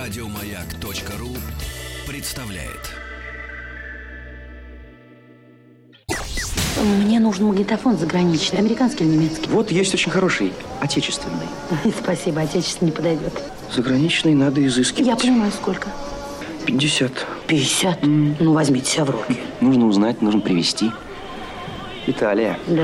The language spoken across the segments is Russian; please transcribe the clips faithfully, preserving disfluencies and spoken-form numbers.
Радиомаяк.ру представляет. Мне нужен магнитофон заграничный, американский или немецкий? Вот есть очень хороший, отечественный. Спасибо, отечественный не подойдет. Заграничный надо изыскивать. Я понимаю, сколько? Пятьдесят. Пятьдесят? Mm. Ну, возьмите себя в руки. Нужно узнать, нужно привезти. Италия. Да.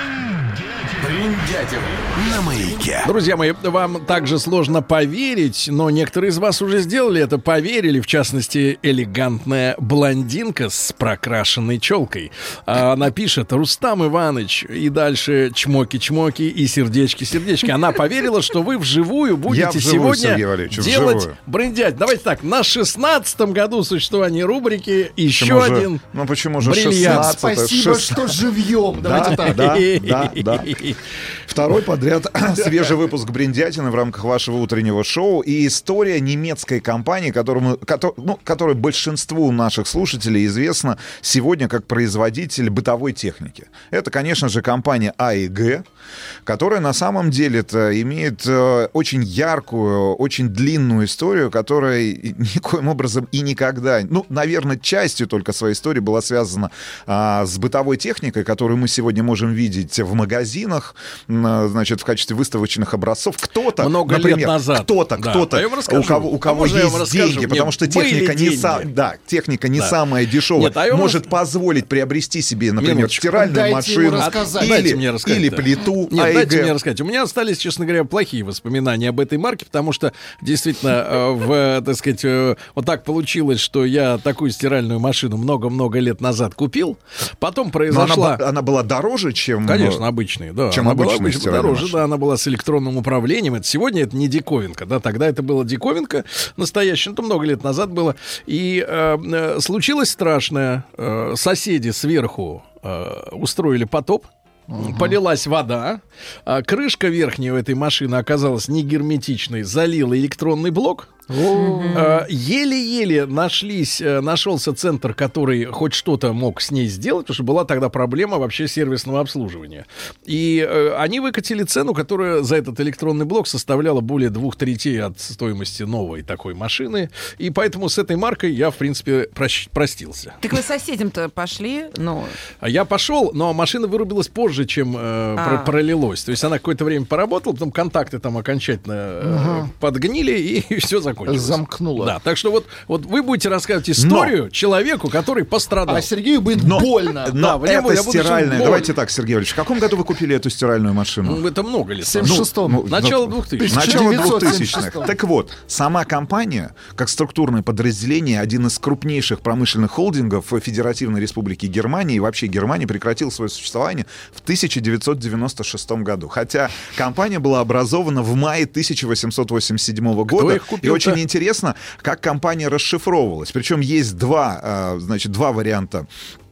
Бриндятин на Маяке. Друзья мои, вам также сложно поверить, но некоторые из вас уже сделали это, поверили. В частности, элегантная блондинка с прокрашенной челкой. Она пишет: Рустам Иванович, и дальше чмоки-чмоки и сердечки-сердечки. Она поверила, что вы вживую будете вживую, сегодня делать бриндять. Давайте так, на шестнадцатом году существования рубрики еще почему один же, ну почему же бриллиант. шестнадцать? Спасибо, что живьем. Давайте да, так. Да, да, да. Второй подряд свежий выпуск «Бриндятины» в рамках вашего утреннего шоу. И история немецкой компании, которому, ко- ну, которой большинству наших слушателей известна сегодня как производитель бытовой техники. Это, конечно же, компания А и Г, которая на самом деле-то имеет очень яркую, очень длинную историю, которая никоим образом и никогда, ну, наверное, частью только своей истории была связана а, с бытовой техникой, которую мы сегодня можем видеть в магазинах, значит, в качестве выставочных образцов. Кто-то, много например, лет назад. кто-то, Да. кто-то, А я вам расскажу. у кого, у кого А может, я вам есть расскажу? деньги, Мне потому что были техника не, деньги. са... да, техника не Да. самая дешевая, Нет, а я вам может рас- позволить приобрести себе, например, Минуточку. стиральную Дайте ему машину рассказать. Дайте или, мне рассказать, или да. плиту Нет, А и дайте Г. мне рассказать. У меня остались, честно говоря, плохие воспоминания об этой марке, потому что действительно, э, в, так сказать, э, вот так получилось, что я такую стиральную машину много-много лет назад купил. Потом Но произошла... она, б- она была дороже, чем... Конечно, обычные, да. чем она была обычная обычно стиральная дороже, машина. да, она была с электронным управлением. Это сегодня это не диковинка, да, тогда это была диковинка настоящая, это много лет назад было. И э, э, случилось страшное. Э, соседи сверху э, устроили потоп. Uh-huh. Полилась вода, а крышка верхняя у этой машины оказалась не герметичной, залила электронный блок. Uh-huh. Еле-еле нашлись, нашелся центр, который хоть что-то мог с ней сделать, потому что была тогда проблема вообще сервисного обслуживания. И э, они выкатили цену, которая за этот электронный блок составляла более двух третей от стоимости новой такой машины. И поэтому с этой маркой я, в принципе, прощ- простился. Так вы соседям-то пошли? Ну... А я пошел, но машина вырубилась позже, чем э, А. про- пролилось. То есть она какое-то время поработала, потом контакты там окончательно э, Ага. подгнили, и все закончилось. Замкнуло. Да, так что вот, вот вы будете рассказывать историю человеку, который пострадал. А Сергею будет Но- больно. Но Да, время это я буду стиральная... сейчас Давайте так, Сергей Валерьевич, в каком году вы купили эту стиральную машину? Ну, это много лет. В семьдесят шестом. Ну, Начало ну, двухтысячных. Начало тысяча девятьсот семьдесят двухтысячных. шестом. Так вот, сама компания, как структурное подразделение, один из крупнейших промышленных холдингов Федеративной Республики Германии и вообще Германии, прекратил свое существование в тысяча девятьсот девяносто шестом году. Хотя компания была образована в мае тысяча восемьсот восемьдесят седьмого года. их купил-то? И очень интересно, как компания расшифровывалась. Причем есть два, э, значит, два варианта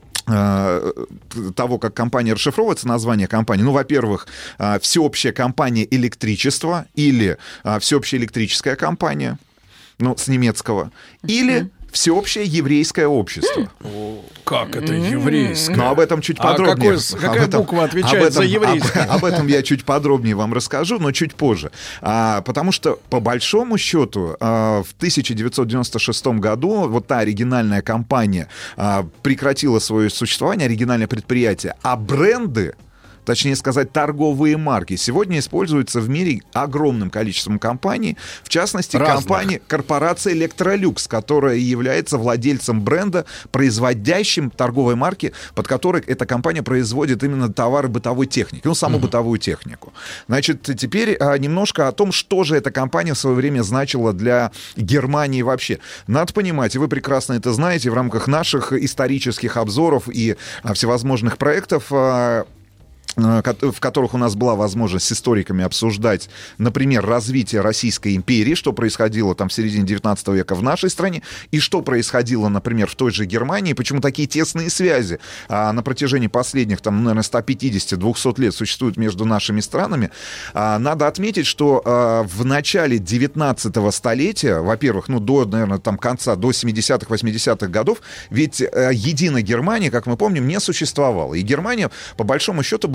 того, как компания расшифровывается, название компании. Ну, во-первых, всеобщая компания электричества или всеобщая электрическая компания, ну, с немецкого, или всеобщее еврейское общество. Как это еврейское? Но об этом чуть А подробнее. какой- какая Об этом- буква отвечает об этом- за еврейское? Об, об этом я чуть подробнее вам расскажу, но чуть позже. А, потому что, по большому счету, а, в тысяча девятьсот девяносто шестом году вот та оригинальная компания а, прекратила свое существование, оригинальное предприятие, а бренды, точнее сказать, торговые марки, сегодня используются в мире огромным количеством компаний, в частности, Разных. компания, корпорация Electrolux, которая является владельцем бренда, производящим торговой марки, под которой эта компания производит именно товары бытовой техники, ну, саму uh-huh. бытовую технику. Значит, теперь а, немножко о том, что же эта компания в свое время значила для Германии вообще. Надо понимать, и вы прекрасно это знаете, в рамках наших исторических обзоров и а, всевозможных проектов, а, в которых у нас была возможность с историками обсуждать, например, развитие Российской империи, что происходило там в середине девятнадцатого века в нашей стране, и что происходило, например, в той же Германии, почему такие тесные связи а, на протяжении последних, там, наверное, сто пятьдесят - двести лет существуют между нашими странами. А, надо отметить, что а, в начале девятнадцатого столетия, во-первых, ну, до, наверное, там, конца, до семидесятых - восьмидесятых годов, ведь а, единой Германии, как мы помним, не существовало. И Германия, по большому счету, была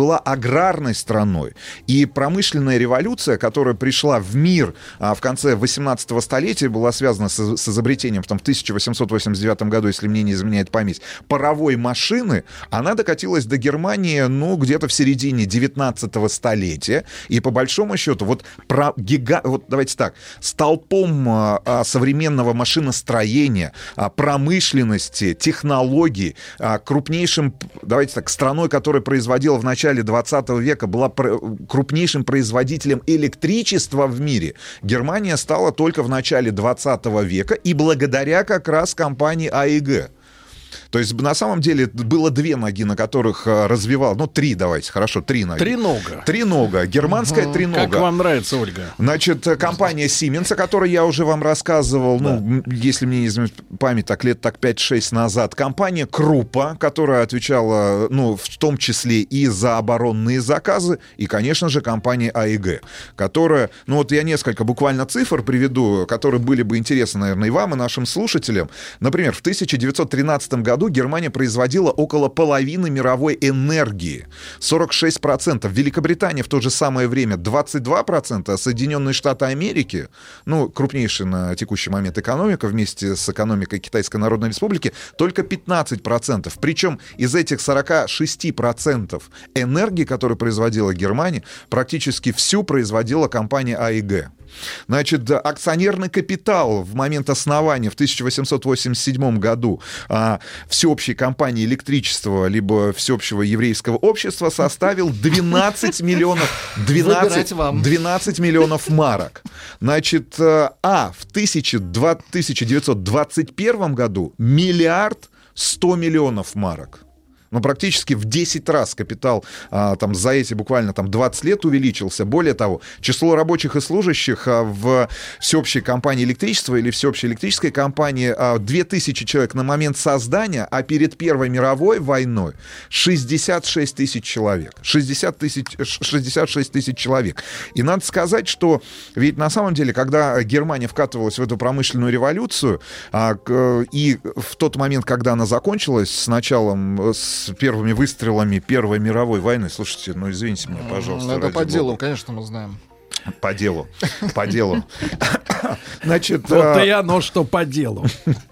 была аграрной страной. И промышленная революция, которая пришла в мир а, в конце восемнадцатого столетия, была связана с, с изобретением в, там, в тысяча восемьсот восемьдесят девятом году, если мне не изменяет память, паровой машины. Она докатилась до Германии, ну, где-то в середине девятнадцатого столетия. И по большому счету, вот, про гига... вот давайте так, столпом а, современного машиностроения, а, промышленности, технологий, а, крупнейшим, давайте так, страной, которая производила в начале двадцатого века, была пр- крупнейшим производителем электричества в мире, Германия стала только в начале двадцатого века и благодаря как раз компании а и гэ. То есть, на самом деле, было две ноги, на которых развивал... Ну, три, давайте, хорошо, три ноги. Тренога. Тренога, германская угу. тренога. Как вам нравится, Ольга? Значит, компания Siemens, о которой я уже вам рассказывал, да. ну, если мне не изменяет память, так лет так пять-шесть назад. Компания Круппа, которая отвечала, ну, в том числе и за оборонные заказы. И, конечно же, компания а и гэ, которая... Ну, вот я несколько буквально цифр приведу, которые были бы интересны, наверное, и вам, и нашим слушателям. Например, в тысяча девятьсот тринадцатом году Германия производила около половины мировой энергии, сорок шесть процентов. Великобритания в то же самое время двадцать два процента, а Соединенные Штаты Америки, ну, крупнейшая на текущий момент экономика вместе с экономикой Китайской Народной Республики, только пятнадцать процентов. Причем из этих сорок шесть процентов энергии, которую производила Германия, практически всю производила компания а и гэ. Значит, акционерный капитал в момент основания в тысяча восемьсот восемьдесят седьмом году а, всеобщей компании электричества либо всеобщего еврейского общества составил двенадцать миллионов, двенадцать, двенадцать миллионов марок. Значит, а в тысяча девятьсот двадцать первом году миллиард сто миллионов марок. Ну, практически в десять раз капитал а, там, за эти буквально там, двадцать лет увеличился. Более того, число рабочих и служащих а, в всеобщей компании электричества или всеобщей электрической компании а, две тысячи человек на момент создания, а перед Первой мировой войной шестьдесят шесть тысяч человек. шестьдесят шесть тысяч человек. И надо сказать, что ведь на самом деле, когда Германия вкатывалась в эту промышленную революцию, а, к, и в тот момент, когда она закончилась с началом, с первыми выстрелами Первой мировой войны. Слушайте, ну извините меня, пожалуйста. Это по делу, конечно, мы знаем. По делу, по делу. Значит, вот и оно, что по делу.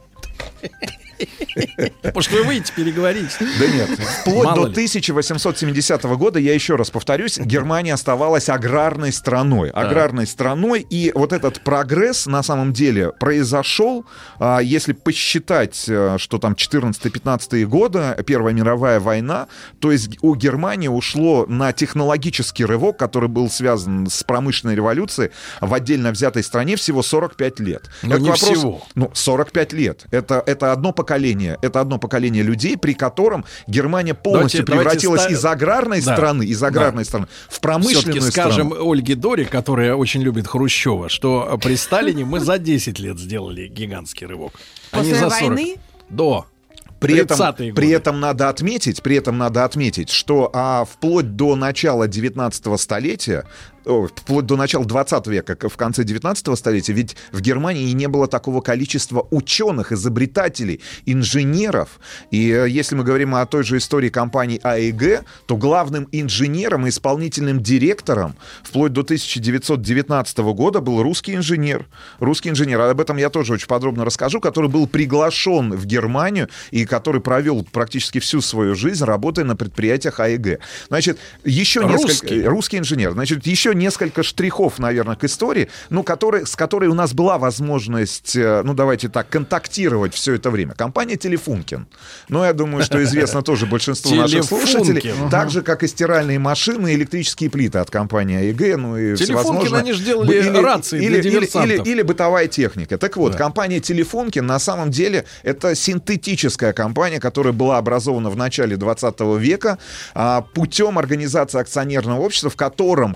Может, вы выйдете переговорить? Да нет. Вплоть Мало до ли. тысяча восемьсот семидесятого года, я еще раз повторюсь, Германия оставалась аграрной страной. Аграрной да. страной. И вот этот прогресс, на самом деле, произошел, если посчитать, что там четырнадцатый-пятнадцатый годы, Первая мировая война, то есть у Германии ушло на технологический рывок, который был связан с промышленной революцией в отдельно взятой стране, всего сорок пять лет. Но не вопрос, всего. Ну, сорок пять лет. Это, это одно поколение. Это одно поколение людей, при котором Германия полностью давайте, превратилась давайте из аграрной да. страны, из аграрной да. страны в промышленную Все-таки страну. Скажем Ольге Дори, которая очень любит Хрущева, что при Сталине мы за десять лет сделали гигантский рывок. После а не за войны? До. При этом, при этом надо отметить, при этом надо отметить, что а, вплоть до начала девятнадцатого столетия, о, вплоть до начала двадцатого века, в конце девятнадцатого столетия, ведь в Германии не было такого количества ученых, изобретателей, инженеров. И если мы говорим о той же истории компании а и гэ, то главным инженером и исполнительным директором вплоть до тысяча девятьсот девятнадцатого года был русский инженер. Русский инженер, об этом я тоже очень подробно расскажу, который был приглашен в Германию и который провел практически всю свою жизнь, работая на предприятиях а и гэ. Значит, еще русский. несколько... Русский инженер. Значит, еще несколько штрихов, наверное, к истории, ну, который, с которой у нас была возможность, ну, давайте так, контактировать все это время. Компания «Телефункин». Ну, я думаю, что известно тоже большинству наших слушателей. Так же, как и стиральные машины, электрические плиты от компании а и гэ. Ну, и «Телефункин», они же делали или, рации или, для диверсантов. Или, или, или бытовая техника. Так вот, да. компания «Телефункин» на самом деле это синтетическая компания, которая была образована в начале двадцатого века а, путем организации акционерного общества, в котором компания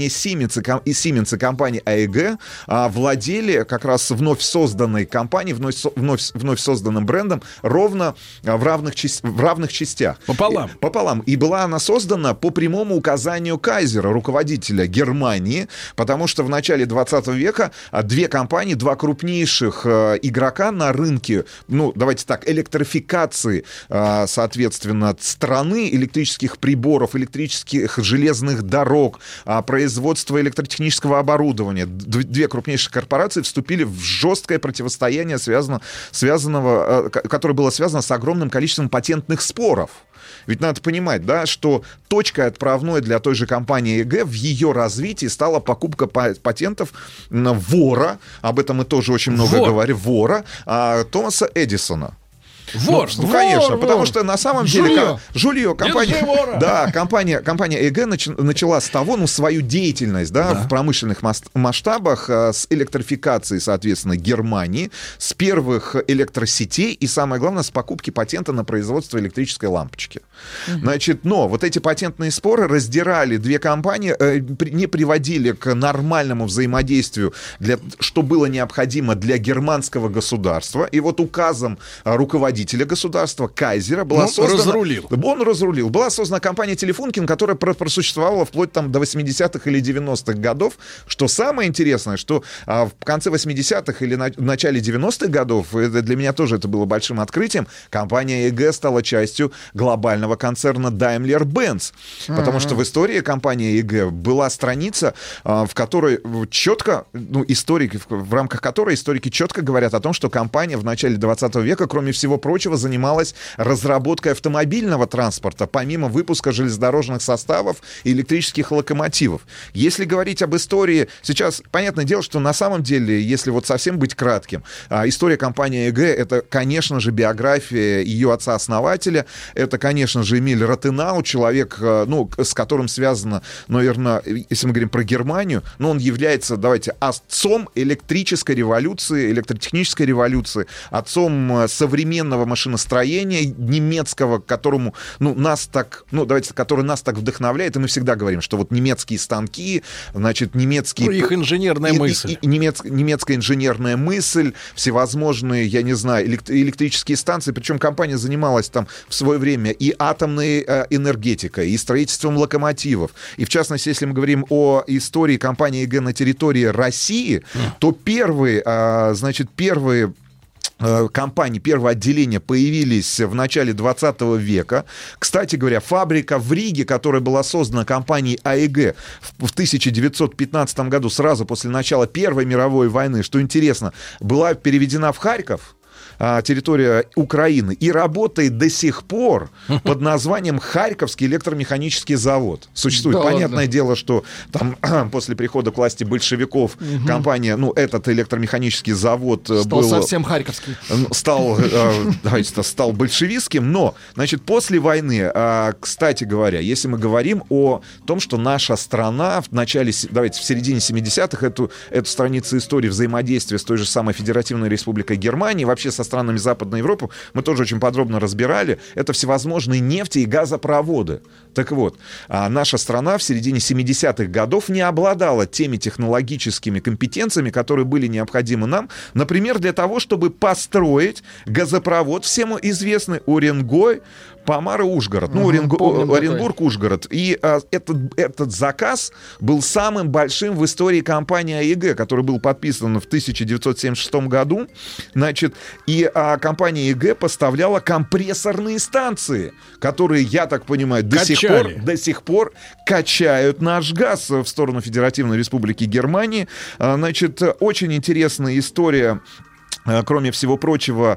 Siemens и, ком- и Siemens и компания эй и джи а, владели как раз вновь созданной компанией, вновь, со- вновь, вновь созданным брендом ровно а, в, равных часть- в равных частях. Пополам. И, пополам. И была она создана по прямому указанию Кайзера, руководителя Германии, потому что в начале двадцатого века а, две компании, два крупнейших а, игрока на рынке, ну, давайте так, электрификации, а, соответственно, страны, электрических приборов, электрических железных дорог, а, производства электротехнического оборудования. Д- две крупнейшие корпорации вступили в жесткое противостояние, связано, связанного, а, которое было связано с огромным количеством патентных споров. Ведь надо понимать, да, что точкой отправной для той же компании эй и джи в ее развитии стала покупка па- патентов м, вора, об этом мы тоже очень много Вор. говорим, вора, а, Томаса Эдисона. Вор. Ну, конечно, вор, потому вор. что на самом Жулье. деле ко- жулье, компания, Держи вора. да, компания, компания эй и джи нач- начала с того, ну, свою деятельность, да, в промышленных мас- масштабах э, с электрификации, соответственно, Германии, с первых электросетей и, самое главное, с покупки патента на производство электрической лампочки. Значит, но вот эти патентные споры раздирали две компании, э, при- не приводили к нормальному взаимодействию, для, что было необходимо для германского государства. И вот указом э, руководителя государства Кайзера была Ну, создана... разрулил. Он разрулил. Была создана компания Телефункин, которая про- просуществовала вплоть там до восьмидесятых или девяностых годов. Что самое интересное, что а, в конце восьмидесятых или на- в начале девяностых годов, это для меня тоже это было большим открытием, компания эй и джи стала частью глобального концерна Daimler-Benz. Потому что в истории компании эй и джи была страница, а, в которой четко, ну, историки, в, в рамках которой историки четко говорят о том, что компания в начале двадцатого века, кроме всего прочего, занималась разработкой автомобильного транспорта, помимо выпуска железнодорожных составов и электрических локомотивов. Если говорить об истории, сейчас, понятное дело, что на самом деле, если вот совсем быть кратким, а, история компании эй и джи — это, конечно же, биография ее отца-основателя, это, конечно же, Эмиль Ротенау, человек, а, ну, с которым связано, наверное, если мы говорим про Германию, но он является, давайте, отцом электрической революции, электротехнической революции, отцом а, современного машиностроения немецкого, которому, ну, нас так, ну, давайте, который нас так вдохновляет, и мы всегда говорим, что вот немецкие станки, значит, немецкие... Ну, их инженерная и- и- мысль. и- и немец- немецкая инженерная мысль, всевозможные, я не знаю, элект- электрические станции, причем компания занималась там в свое время и атомной э, энергетикой, и строительством локомотивов. И в частности, если мы говорим о истории компании эй и джи на территории России, то первые, э, значит, первые компании, первые отделения появились в начале двадцатого века. Кстати говоря, фабрика в Риге, которая была создана компанией эй и джи в тысяча девятьсот пятнадцатом году, сразу после начала Первой мировой войны, что интересно, была переведена в Харьков, территория Украины, и работает до сих пор под названием Харьковский электромеханический завод. Существует. Да Понятное ладно. дело, что там после прихода к власти большевиков компания, ну, этот электромеханический завод Стал был... совсем харьковский. стал, э, давайте, стал большевистским, но, значит, после войны, э, кстати говоря, если мы говорим о том, что наша страна в начале, се- давайте, в середине семидесятых, эту, эту страницу истории взаимодействия с той же самой Федеративной Республикой Германии, вообще со странами Западной Европы, мы тоже очень подробно разбирали, это всевозможные нефти- и газопроводы. Так вот, а наша страна в середине семидесятых годов не обладала теми технологическими компетенциями, которые были необходимы нам, например, для того, чтобы построить газопровод, всем известный Уренгой, Помара, Ужгород. Ну, Мгм, Оренго- помним такой. Оренбург, Ужгород. И а, этот, этот заказ был самым большим в истории компании эй и джи, который был подписан в тысяча девятьсот семьдесят шестом году. Значит, и а, компания эй и джи поставляла компрессорные станции, которые, я так понимаю, до сих, Качали. пор, до сих пор качают наш газ в сторону Федеративной Республики Германии. А, значит, очень интересная история. Кроме всего прочего,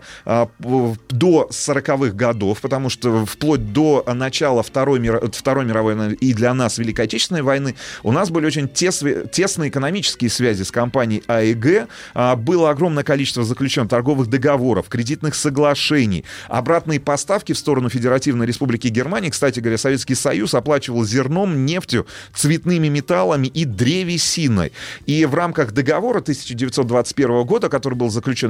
до сороковых годов, потому что вплоть до начала Второй, мир... Второй мировой войны и для нас Великой Отечественной войны у нас были очень тесные, тесные экономические связи с компанией эй и джи. Было огромное количество заключенных торговых договоров, кредитных соглашений, обратные поставки в сторону Федеративной Республики Германии. Кстати говоря, Советский Союз оплачивал зерном, нефтью, цветными металлами и древесиной. И в рамках договора тысяча девятьсот двадцать первого года, который был заключен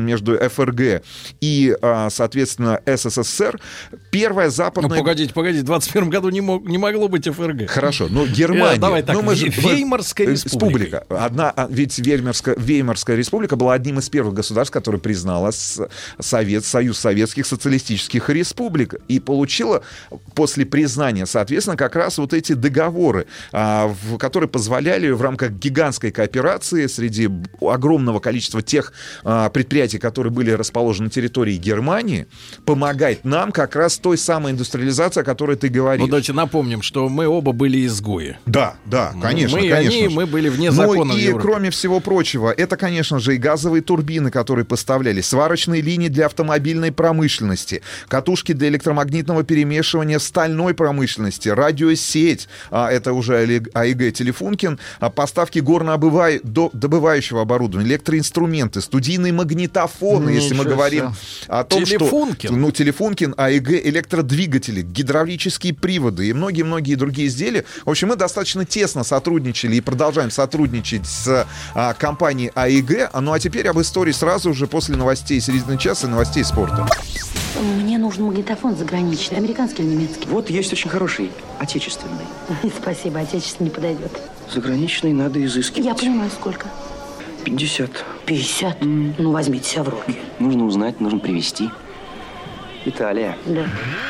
между эф эр гэ и, соответственно, эс эс эс эс эр. Первая западная... Ну, погодите, погодите, в двадцать первом году не, мог, не могло быть эф эр гэ. Хорошо, но Германия... Давай так, ну, мы же, Веймарская республика. Одна, ведь Веймарская, Веймарская республика была одним из первых государств, которое признало Совет, Союз Советских Социалистических Республик и получила после признания, соответственно, как раз вот эти договоры, которые позволяли в рамках гигантской кооперации среди огромного количества тех предприятий, которые были расположены на территории Германии, помогать нам как раз той самой индустриализации, о которой ты говоришь. Ну, давайте напомним, что мы оба были изгои. Да, да, конечно, мы, конечно. Они, мы были вне закона. Ну и, кроме всего прочего, это, конечно же, и газовые турбины, которые поставлялись, сварочные линии для автомобильной промышленности, катушки для электромагнитного перемешивания в стальной промышленности, радиосеть, а, это уже а и гэ Телефункин, а, поставки горнодобывающего оборудования, электроинструменты, студийные магнитофоны, Ничего если мы себе. говорим о том, Телефункин. что... Ну, Телефункин, а и гэ электродвигатели, гидравлические приводы и многие-многие другие изделия. В общем, мы достаточно тесно сотрудничали и продолжаем сотрудничать с а, компанией а и гэ. Ну, а теперь об истории сразу же после новостей середины часа и новостей спорта. Мне нужен магнитофон заграничный, американский или немецкий? Вот есть очень хороший, отечественный. Спасибо, отечественный не подойдет. Заграничный надо изыскивать. Я понимаю, сколько? пятьдесят. пятьдесят? Ну, возьмите себя в руки. Нужно узнать, нужно привезти. Италия. Да.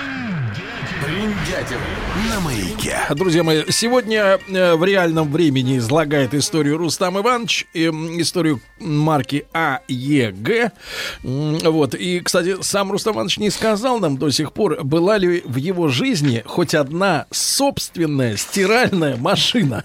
На маяке. Друзья мои, сегодня э, в реальном времени излагает историю Рустам Иванович, э, историю марки а е гэ. М, Вот. И, кстати, сам Рустам Иванович не сказал нам до сих пор, была ли в его жизни хоть одна собственная стиральная машина.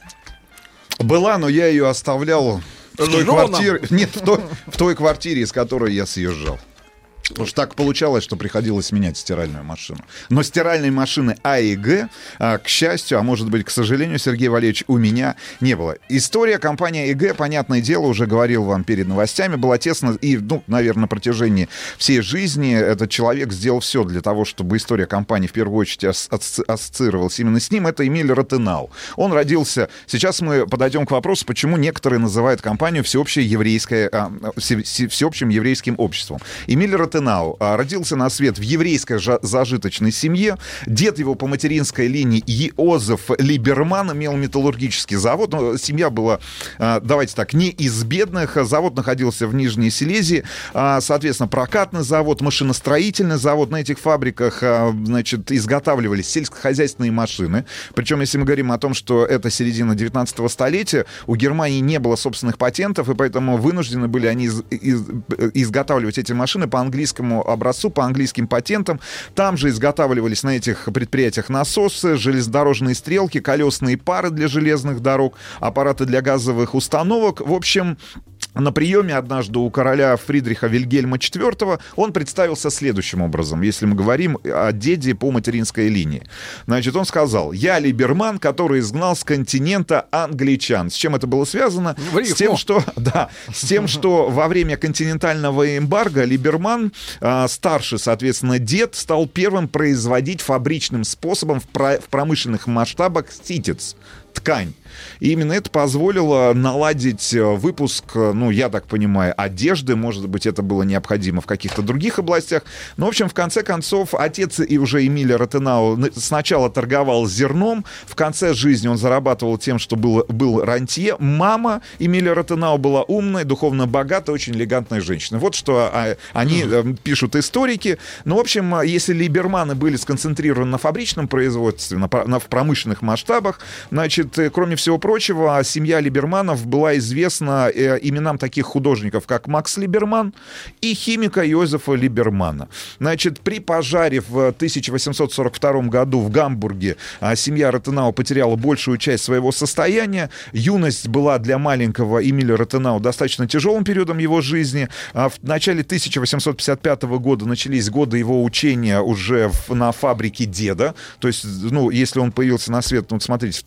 Была, но я ее оставлял в той Женам? квартире. Нет, в той, в той квартире, из которой я съезжал. Потому что так получалось, что приходилось менять стиральную машину. Но стиральной машины а и гэ, а, к счастью, а может быть, к сожалению, Сергей Валерьевич, у меня не было. История компании а и гэ, понятное дело, уже говорил вам перед новостями, была тесно и, ну, наверное, на протяжении всей жизни этот человек сделал все для того, чтобы история компании в первую очередь ас- ас- ассоциировалась именно с ним. Это Эмиль Ротенау. Он родился... Сейчас мы подойдем к вопросу, почему некоторые называют компанию всеобщее еврейское, а, все- все- всеобщим еврейским обществом. Эмиль Ротенау родился на свет в еврейской зажиточной семье. Дед его по материнской линии Йозеф Либерман имел металлургический завод. Но семья была, давайте так, не из бедных. Завод находился в Нижней Силезии. Соответственно, прокатный завод, машиностроительный завод. На этих фабриках, значит, изготавливались сельскохозяйственные машины. Причем, если мы говорим о том, что это середина девятнадцатого столетия, у Германии не было собственных патентов, и поэтому вынуждены были они из- из- изготавливать эти машины по английскому образцу, по английским патентам. Там же изготавливались на этих предприятиях насосы, железнодорожные стрелки, колесные пары для железных дорог, аппараты для газовых установок. В общем, на приеме однажды у короля Фридриха Вильгельма четвёртого он представился следующим образом, если мы говорим о деде по материнской линии. Значит, он сказал: «Я Либерман, который изгнал с континента англичан». С чем это было связано? С тем, что, да, с тем, что во время континентального эмбарго Либерман, э, старший, соответственно, дед, стал первым производить фабричным способом в, про- в промышленных масштабах ситец, ткань. И именно это позволило наладить выпуск, ну, я так понимаю, одежды. Может быть, это было необходимо в каких-то других областях. Но, в общем, в конце концов, отец и уже Эмиля Ротенау сначала торговал зерном, в конце жизни он зарабатывал тем, что был, был рантье. Мама Эмиля Ротенау была умная, духовно богатая, очень элегантная женщина. Вот что они mm-hmm. пишут историки. Ну, в общем, если Либерманы были сконцентрированы на фабричном производстве, на, на, в промышленных масштабах, значит, кроме всего прочего, семья Либерманов была известна э, именам таких художников, как Макс Либерман и химика Йозефа Либермана. Значит, при пожаре в тысяча восемьсот сорок втором году в Гамбурге э, семья Ротенау потеряла большую часть своего состояния. Юность была для маленького Эмиля Ротенау достаточно тяжелым периодом его жизни. А в начале тысяча восемьсот пятьдесят пятого года начались годы его учения уже в, на фабрике деда. То есть, ну, если он появился на свет, ну, смотрите, в тридцать восьмом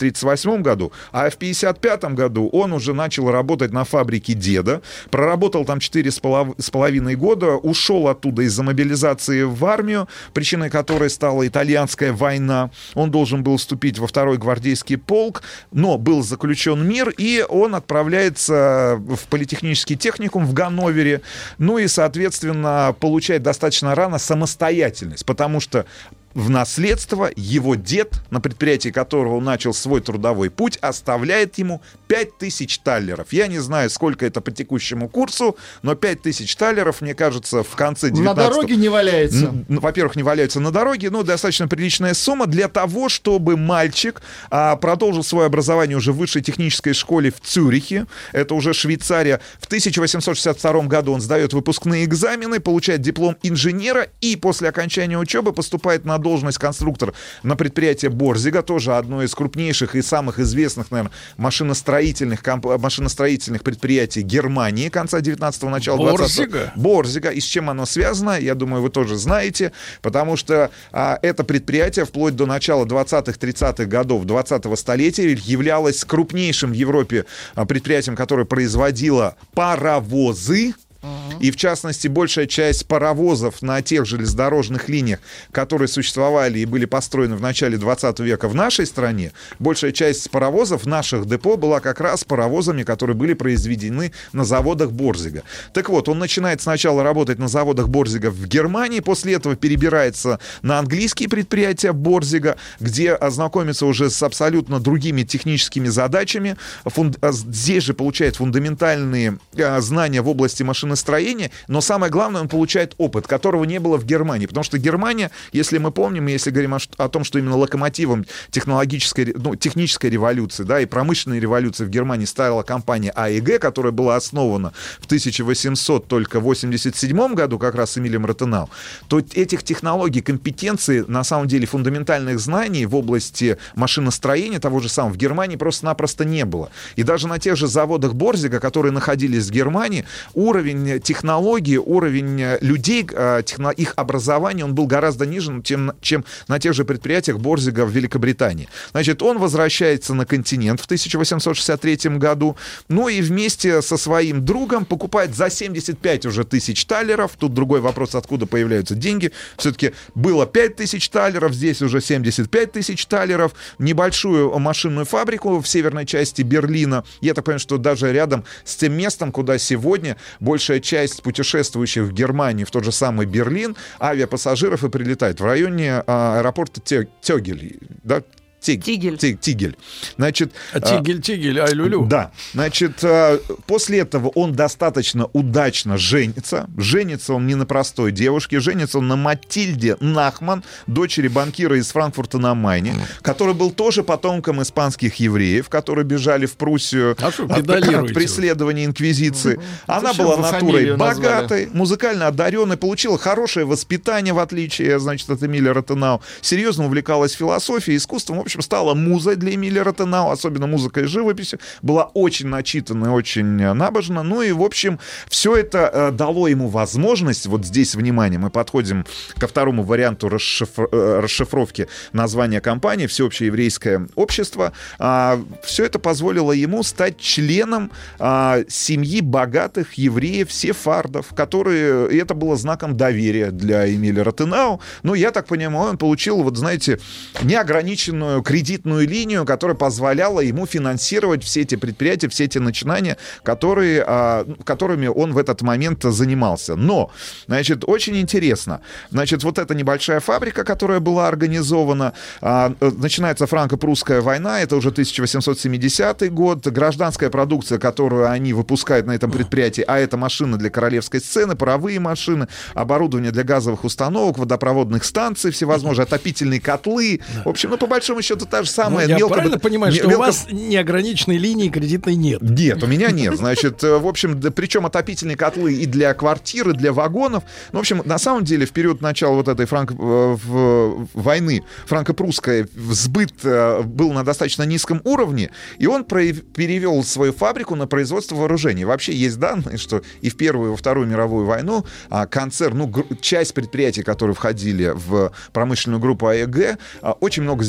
восьмом году, а в пятьдесят пятом году он уже начал работать на фабрике деда, проработал там четыре с половиной года, ушел оттуда из-за мобилизации в армию, причиной которой стала итальянская война. Он должен был вступить во второй гвардейский полк, но был заключен мир, и он отправляется в политехнический техникум в Ганновере, ну и, соответственно, получает достаточно рано самостоятельность, потому что в наследство его дед, на предприятии которого он начал свой трудовой путь, оставляет ему пять тысяч таллеров. Я не знаю, сколько это по текущему курсу, но пять тысяч таллеров, мне кажется, в конце девятнадцатого... На дороге не валяется. Ну, во-первых, не валяются на дороге, но достаточно приличная сумма для того, чтобы мальчик а, продолжил свое образование уже в высшей технической школе в Цюрихе. Это уже Швейцария. В тысяча восемьсот шестьдесят втором году он сдает выпускные экзамены, получает диплом инженера и после окончания учебы поступает на должность конструктор на предприятие Борзига, тоже одно из крупнейших и самых известных, наверное, машиностроительных, комп... машиностроительных предприятий Германии конца девятнадцатого, начала двадцатого. Борзига? Борзига. И с чем оно связано, я думаю, вы тоже знаете, потому что а, это предприятие вплоть до начала двадцатых-тридцатых годов двадцатого столетия являлось крупнейшим в Европе а, предприятием, которое производило паровозы. И, в частности, большая часть паровозов на тех железнодорожных линиях, которые существовали и были построены в начале двадцатого века в нашей стране, большая часть паровозов в наших депо была как раз паровозами, которые были произведены на заводах Борзига. Так вот, он начинает сначала работать на заводах Борзига в Германии, после этого перебирается на английские предприятия Борзига, где ознакомится уже с абсолютно другими техническими задачами. Фунд... Здесь же получает фундаментальные а, знания в области машиностроения, но самое главное, он получает опыт, которого не было в Германии, потому что Германия, если мы помним, если говорим о, о том, что именно локомотивом технологической, ну, технической революции, да, и промышленной революции в Германии стала компания а и джи, которая была основана в тысяча восемьсот восемьдесят седьмом году как раз Эмилем Ротенау, то этих технологий, компетенций, на самом деле фундаментальных знаний в области машиностроения того же самого в Германии просто-напросто не было. И даже на тех же заводах Борзига, которые находились в Германии, уровень технологии, уровень людей, их образования, он был гораздо ниже, чем, чем на тех же предприятиях Борзига в Великобритании. Значит, он возвращается на континент в тысяча восемьсот шестьдесят третьем году, ну и вместе со своим другом покупает за семьдесят пять уже тысяч таллеров. Тут другой вопрос, откуда появляются деньги. Все-таки было пять тысяч таллеров, здесь уже семьдесят пять тысяч таллеров, небольшую машинную фабрику в северной части Берлина. Я так понимаю, что даже рядом с тем местом, куда сегодня большая часть путешествующих в Германии, в тот же самый Берлин, авиапассажиров и прилетает в районе а, аэропорта Тёгель, да? Тиг, Тигель. Тиг, Тигель. Значит, а Тигель, Тигель, ай-лю-лю. Да. Значит, после этого он достаточно удачно женится. Женится он не на простой девушке, женится он на Матильде Нахман, дочери банкира из Франкфурта на Майне, который был тоже потомком испанских евреев, которые бежали в Пруссию а что, от, от преследования инквизиции. Угу. Она Зачем была натурой богатой, назвали? Музыкально одаренной, получила хорошее воспитание, в отличие, значит, от Эмиля Ротенау, серьезно увлекалась философией, искусством. В общем, стала музой для Эмиля Ротенау, особенно музыкой и живописью, была очень начитана, очень набожна, ну и, в общем, все это э, дало ему возможность, вот здесь, внимание, мы подходим ко второму варианту расшифр... э, расшифровки названия компании, Всеобщее еврейское общество, э, все это позволило ему стать членом э, семьи богатых евреев-сефардов, которые, и это было знаком доверия для Эмиля Ротенау, ну, я так понимаю, он получил, вот знаете, неограниченную кредитную линию, которая позволяла ему финансировать все эти предприятия, все эти начинания, которые, а, которыми он в этот момент занимался. Но, значит, очень интересно. Значит, вот эта небольшая фабрика, которая была организована, а, начинается франко-прусская война, это уже тысяча восемьсот семидесятый год, гражданская продукция, которую они выпускают на этом предприятии, а это машины для королевской сцены, паровые машины, оборудование для газовых установок, водопроводных станций, всевозможные отопительные котлы. В общем, ну, по большому счету, та же самая... Ну, я мелко... правильно понимаю, что мелко... у вас неограниченной линии кредитной нет? Нет, у меня нет. Значит, в общем, да, причем отопительные котлы и для квартир, и для вагонов. Ну, в общем, на самом деле, в период начала вот этой франко... в... войны франко-прусской сбыт был на достаточно низком уровне, и он перевел свою фабрику на производство вооружений. Вообще есть данные, что и в Первую, и во Вторую мировую войну концерн, ну, часть предприятий, которые входили в промышленную группу а и джи, очень много сделали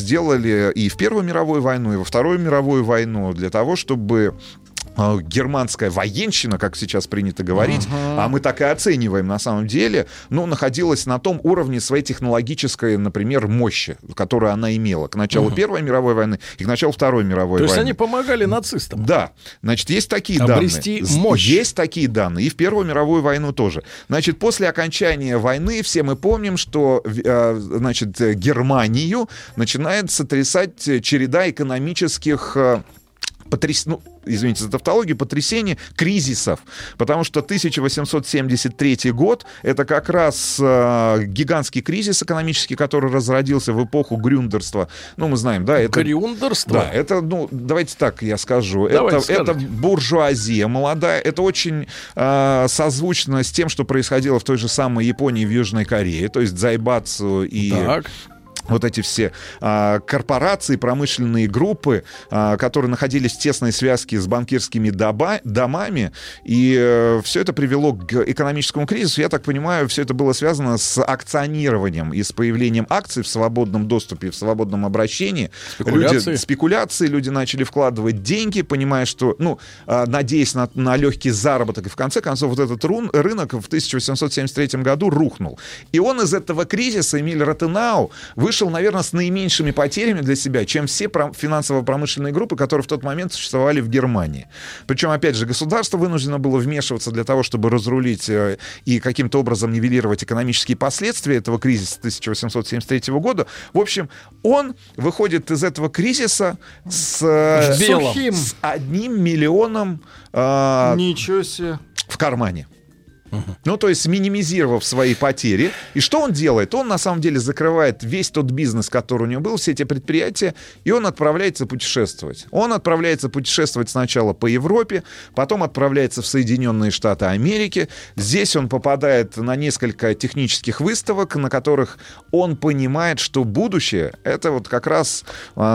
участвовали и в Первую мировую войну, и во Вторую мировую войну для того, чтобы германская военщина, как сейчас принято говорить, uh-huh. а мы так и оцениваем на самом деле, ну, находилась на том уровне своей технологической, например, мощи, которую она имела к началу uh-huh. Первой мировой войны и к началу Второй мировой То войны. То есть они помогали нацистам? Да. Значит, есть такие Обрести данные. мощь. Есть такие данные. И в Первую мировую войну тоже. Значит, после окончания войны все мы помним, что, значит, Германию начинает сотрясать череда экономических потряс... ну, извините за тавтологию, потрясений, кризисов. Потому что тысяча восемьсот семьдесят третий год — это как раз э, гигантский кризис экономический, который разродился в эпоху грюндерства. Ну, мы знаем, да, это... Грюндерство? Да, это, ну, давайте так я скажу. Давайте это, это буржуазия молодая. Это очень э, созвучно с тем, что происходило в той же самой Японии и в Южной Корее. То есть дзайбацу и... Так. Вот эти все а, корпорации, промышленные группы, а, которые находились в тесной связке с банкирскими доба, домами, и а, все это привело к экономическому кризису. Я так понимаю, все это было связано с акционированием и с появлением акций в свободном доступе, в свободном обращении. Спекуляции. Люди, спекуляции, люди начали вкладывать деньги, понимая, что, ну, а, надеясь на, на легкий заработок, и в конце концов вот этот рун, рынок в тысяча восемьсот семьдесят третьем году рухнул. И он из этого кризиса, Эмиль Ротенау, вышел, наверное, с наименьшими потерями для себя, чем все финансово-промышленные группы, которые в тот момент существовали в Германии. Причем, опять же, государство вынуждено было вмешиваться для того, чтобы разрулить и каким-то образом нивелировать экономические последствия этого кризиса тысяча восемьсот семьдесят третьего года. В общем, он выходит из этого кризиса с, Сухим. с одним миллионом э, Ничего себе. в кармане. Uh-huh. Ну, то есть минимизировав свои потери. И что он делает? Он, на самом деле, закрывает весь тот бизнес, который у него был, все эти предприятия, и он отправляется путешествовать. Он отправляется путешествовать сначала по Европе, потом отправляется в Соединенные Штаты Америки. Здесь он попадает на несколько технических выставок, на которых он понимает, что будущее — это вот как раз,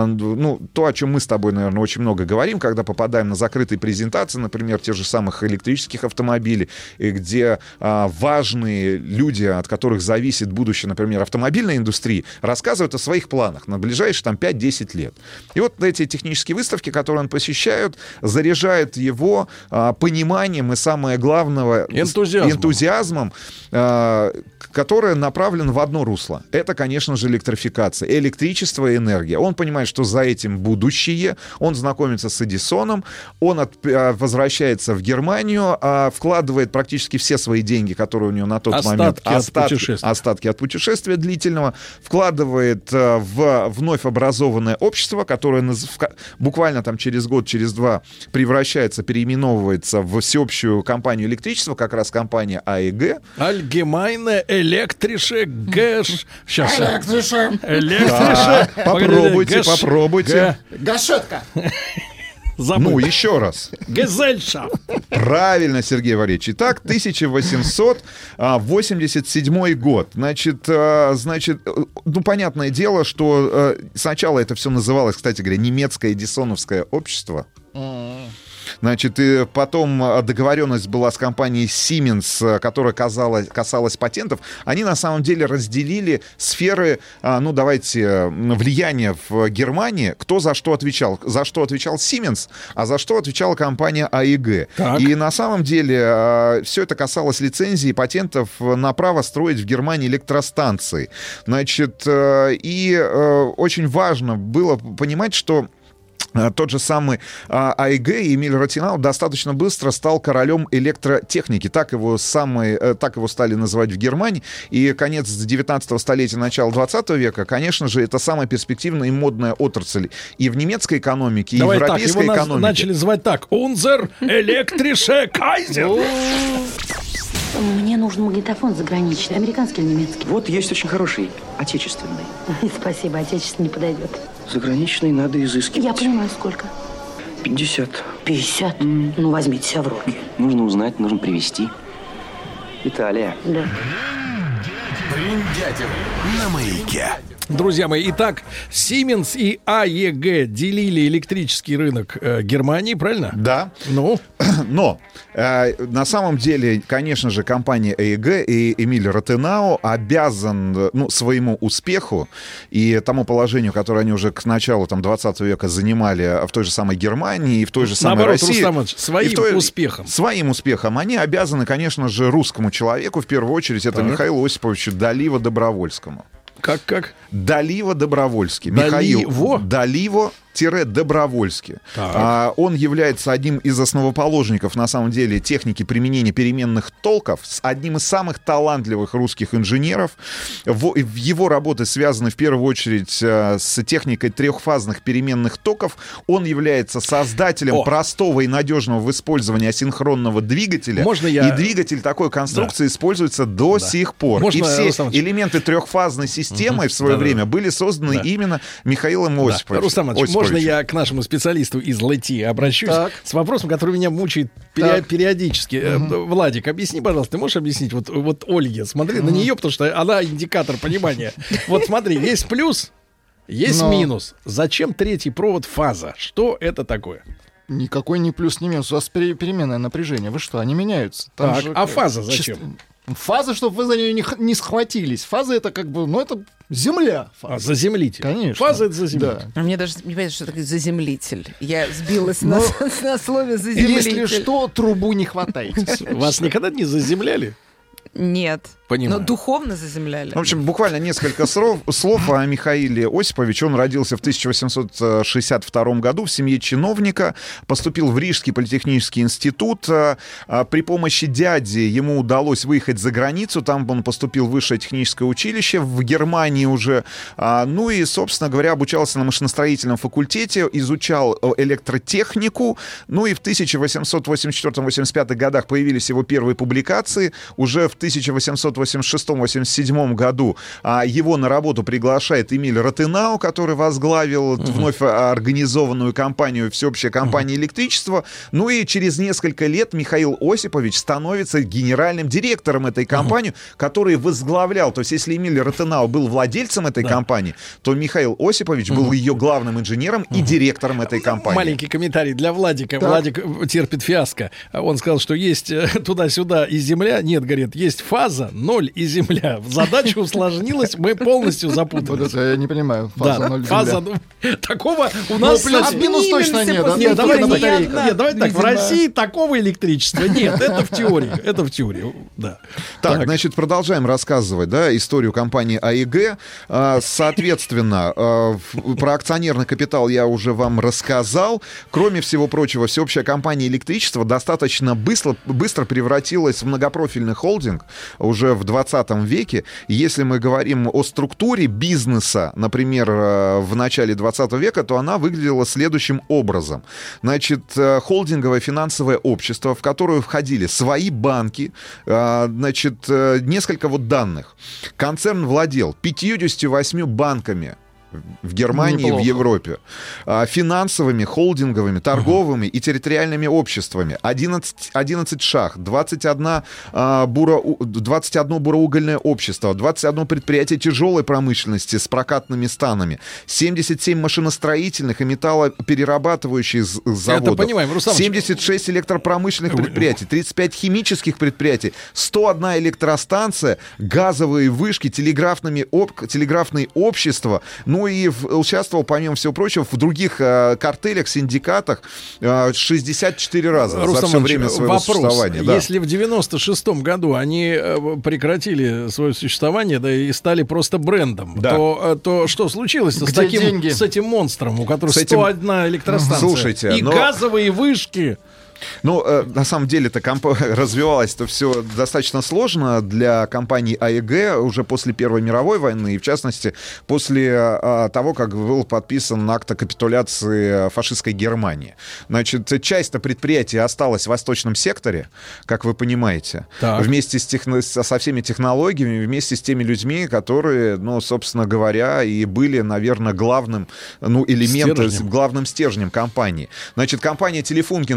ну, то, о чем мы с тобой, наверное, очень много говорим, когда попадаем на закрытые презентации, например, тех же самых электрических автомобилей, где а, важные люди, от которых зависит будущее, например, автомобильной индустрии, рассказывают о своих планах на ближайшие там, пять-десять лет. И вот эти технические выставки, которые он посещает, заряжают его а, пониманием и, самое главное, энтузиазмом, энтузиазмом а, которое направлено в одно русло. Это, конечно же, электрификация, электричество и энергия. Он понимает, что за этим будущее. Он знакомится с Эдисоном, он от, а, возвращается в Германию, а, вкладывает практически все свои деньги, которые у него на тот остатки момент... От остатки, остатки от путешествия длительного, вкладывает э, в вновь образованное общество, которое наз... буквально там через год, через два превращается, переименовывается в всеобщую компанию электричества, как раз компания АЭГ. Allgemeine Elektrische Ges... Сейчас. Электрише. Электрише. Попробуйте, попробуйте. Гашетка. Забыл. Ну, еще раз. Gesellschaft. Правильно, Сергей Валерьевич. Итак, тысяча восемьсот восемьдесят седьмой год. Значит, значит, ну, понятное дело, что сначала это все называлось, кстати говоря, немецкое эдисоновское общество. Значит, и потом договоренность была с компанией Siemens, которая касалась, касалась патентов. Они на самом деле разделили сферы, ну давайте, влияния в Германии. Кто за что отвечал? За что отвечал Siemens, а за что отвечала компания АЭГ. Так. И на самом деле все это касалось лицензий и патентов на право строить в Германии электростанции. Значит, и очень важно было понимать, что тот же самый АЭГ, Эмиль Ротенау, достаточно быстро стал королем электротехники. Так его, самый, так его стали называть в Германии. И конец девятнадцатого столетия, начало двадцатого века, конечно же, это самая перспективная и модная отрасль и в немецкой экономике, и Давай в европейской так, его экономике. Начали звать так. Unser elektrische Kaiser. Мне нужен магнитофон заграничный, американский или немецкий? Вот есть очень хороший, отечественный. Спасибо, отечественный не подойдет. Заграничный надо изыскивать. Я понимаю, сколько? пятьдесят. пятьдесят? Mm. Ну, возьмите себя в руки. Нужно узнать, нужно привезти. Италия. Да. Бриндятина на маяке. Друзья мои, итак, Siemens и а е джи делили электрический рынок э, Германии, правильно? Да. Ну? Но э, на самом деле, конечно же, компания а е джи и Эмиль Ротенау обязан ну, своему успеху и тому положению, которое они уже к началу там, двадцатого века занимали в той же самой Германии и в той же самой Наоборот, России. Рустам Иванович, своим той, успехом. Своим успехом. Они обязаны, конечно же, русскому человеку, в первую очередь, это Так. Михаилу Осиповичу Даливо-Добровольскому. Как, как? Даливо-Добровольский. Даливо? Михаил Даливо Добровольский. А, он является одним из основоположников, на самом деле, техники применения переменных токов, с одним из самых талантливых русских инженеров. В, в его работы связаны в первую очередь а, с техникой трехфазных переменных токов. Он является создателем О. простого и надежного в использовании асинхронного двигателя. Можно я- И двигатель такой конструкции используется до сих пор. Можно, и все Рустам Иванович? элементы трехфазной системы в свое Да-да-да. время были созданы Да. именно Михаилом Осиповичем. Рустам Иванович, можно я к нашему специалисту из ЛЭТИ обращусь Так. с вопросом, который меня мучает перио- Так. периодически. Э, Владик, объясни, пожалуйста, ты можешь объяснить вот, вот Ольге, смотри на нее, потому что она индикатор понимания. Вот смотри, есть плюс, есть Но. минус. Зачем третий провод фаза? Что это такое? Никакой не плюс, не минус. У вас пере- переменное напряжение. Вы что, они меняются? Там Так, же, а э, фаза чисто- зачем? Фаза, чтобы вы за нее не, х- не схватились. Фаза это как бы, ну это земля. А, Фаза. заземлите. Конечно. Фаза — это заземлите. Да. А мне даже не понятно, что такое заземлитель. Я сбилась на, Ну, на слове заземлитель. Если что, трубу не хватайте. Вас никогда не заземляли? Нет. Понимаю. Но духовно заземляли. В общем, буквально несколько слов, слов о Михаиле Осиповиче. Он родился в тысяча восемьсот шестьдесят втором году в семье чиновника, поступил в Рижский политехнический институт. А, а, При помощи дяди ему удалось выехать за границу. Там он поступил в высшее техническое училище в Германии уже. А, Ну и, собственно говоря, обучался на машиностроительном факультете, изучал э, электротехнику. Ну и в тысяча восемьсот восемьдесят четвёртом — восемьдесят пятом годах появились его первые публикации. Уже в тысяча восемьсот восемьдесят шестом — восемьдесят седьмом году а, его на работу приглашает Эмиль Ротенау, который возглавил uh-huh. вновь организованную компанию, всеобщая компания uh-huh. электричества. Ну и через несколько лет Михаил Осипович становится генеральным директором этой компании, uh-huh. который возглавлял. То есть если Эмиль Ротенау был владельцем этой да. компании, то Михаил Осипович uh-huh. был ее главным инженером uh-huh. и директором этой компании. Маленький комментарий для Владика. Так. Владик терпит фиаско. Он сказал, что есть туда-сюда и земля. Нет, говорит, есть фаза, ноль и земля. Задача усложнилась, мы полностью Вот запутались. это я не понимаю. Фаза Да, ноль фаза, земля. ну, такого у нас... плюс совсем- минус точно нет, да? Нет, Нет, давай, на давай, батарейках. нет, давай так, в видимо. России такого электричества нет, это в теории, это в теории, да. Так, значит, продолжаем рассказывать, да, историю компании а е джи. А, Соответственно, а, в- про акционерный капитал я уже вам рассказал. Кроме всего прочего, всеобщая компания электричества достаточно быстро, быстро превратилась в многопрофильный холдинг уже в двадцатом веке. Если мы говорим о структуре бизнеса, например, э, в начале двадцатого века, то она выглядела следующим образом. Значит, э, холдинговое финансовое общество, в которое входили свои банки, э, значит, э, несколько вот данных. Концерн владел пятьюдесятью восьмью банками в Германии и в Неплохо. Европе, а, финансовыми, холдинговыми, торговыми и территориальными обществами, одиннадцать, одиннадцать шах, двадцать одно, а, буро, двадцать одно буроугольное общество, двадцать одно предприятие тяжелой промышленности с прокатными станами, семьдесят семь машиностроительных и металлоперерабатывающих з- заводов, понимаем, Рустам Иванович. семьдесят шесть электропромышленных предприятий, тридцать пять химических предприятий, сто одна электростанция, газовые вышки, телеграфными об- телеграфные общества, ну и в- участвовал, помимо всего прочего, в других э, картелях, синдикатах э, шестьдесят четыре раза Рустам за все Иванович, время своего вопрос. существования. Да. Если в девяносто шестом году они э, прекратили свое существование, да, и стали просто брендом, Да. то, э, то что случилось с, Где таким, деньги? с этим монстром, у которого С этим- сто одна электростанция? Слушайте, и но- газовые вышки. Ну, э, на самом деле, это комп... развивалось-то все достаточно сложно для компании а е джи уже после Первой мировой войны, и в частности, после э, того, как был подписан акт о капитуляции фашистской Германии. Значит, часть-то предприятия осталась в восточном секторе, как вы понимаете, Так. вместе с техно... со всеми технологиями, вместе с теми людьми, которые, ну, собственно говоря, и были, наверное, главным, ну, элементом, Стержнем. главным стержнем компании. Значит, компания Телефункин продолжала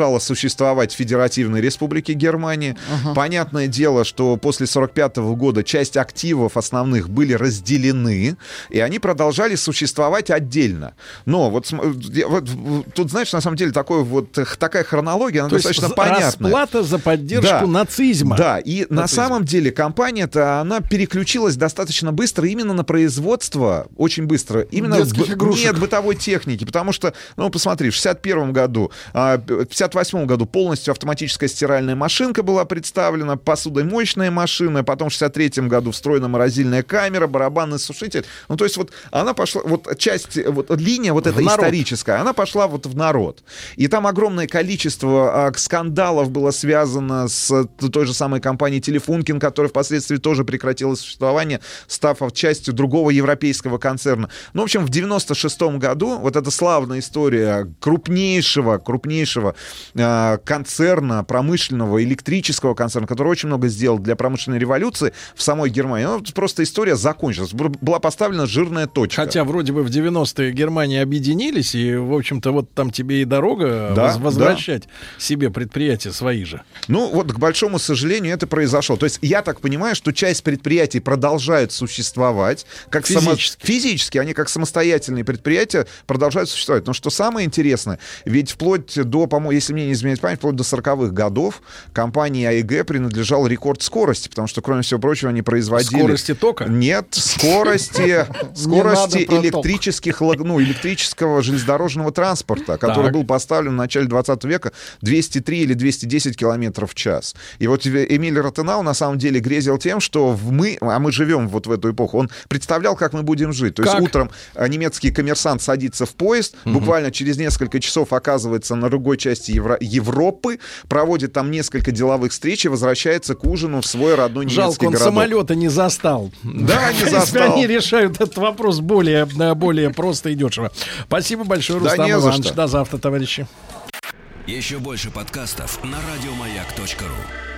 продолжала существовать в Федеративной Республике Германии. Uh-huh. Понятное дело, что после сорок пятого года часть активов основных были разделены, и они продолжали существовать отдельно. Но вот, вот тут, знаешь, на самом деле такой вот, такая хронология, она То достаточно есть понятная. Расплата за поддержку да, нацизма. Да, и нацизм. На самом деле компания-то, она переключилась достаточно быстро именно на производство, очень быстро, именно детских игрушек. Нет бытовой техники, потому что, ну, посмотри, в шестьдесят первом году, в пятьдесят восьмом году полностью автоматическая стиральная машинка была представлена, посудомоечная машина, потом в шестьдесят третьем году встроенно-морозильная камера, барабанный сушитель. Ну, то есть вот она пошла, вот часть, вот линия вот эта историческая, она пошла вот в народ. И там огромное количество а, скандалов было связано с той же самой компанией Телефункин, которая впоследствии тоже прекратила существование, став частью другого европейского концерна. Ну, в общем, в девяносто шестом году вот эта славная история крупнейшего, крупнейшего э, концерна, промышленного, электрического концерна, который очень много сделал для промышленной революции в самой Германии, ну, просто история закончилась. Была поставлена жирная точка. Хотя вроде бы в девяностые Германии объединились, и, в общем-то, вот там тебе и дорога да, воз- возвращать да. себе предприятия свои же. Ну, вот, к большому сожалению, это произошло. То есть я так понимаю, что часть предприятий продолжает существовать. Как физически. Само... Физически. Они как самостоятельные предприятия продолжают существовать. Но что самое интересное, ведь вплоть до, по-моему, если мне не изменяет память, вплоть до сороковых годов компании а и гэ принадлежал рекорд скорости, потому что, кроме всего прочего, они производили... Скорости тока? Нет, скорости, скорости электрических, ну, электрического железнодорожного транспорта, который был поставлен в начале двадцатого века двести три или двести десять километров в час. И вот Эмиль Ротенау на самом деле грезил тем, что мы, а мы живем вот в эту эпоху, он представлял, как мы будем жить. То как? есть утром немецкий коммерсант садится в поезд, угу. буквально через несколько часов оказывается на другой части Евро- Европы, проводит там несколько деловых встреч и возвращается к ужину в свой родной немецкий Жалко, он городок. самолета не застал. Да, не Если застал. они решают этот вопрос более, более просто и дешево. Спасибо большое, Рустам да Иванович. До завтра, товарищи. Еще больше подкастов на радиомаяк точка ру.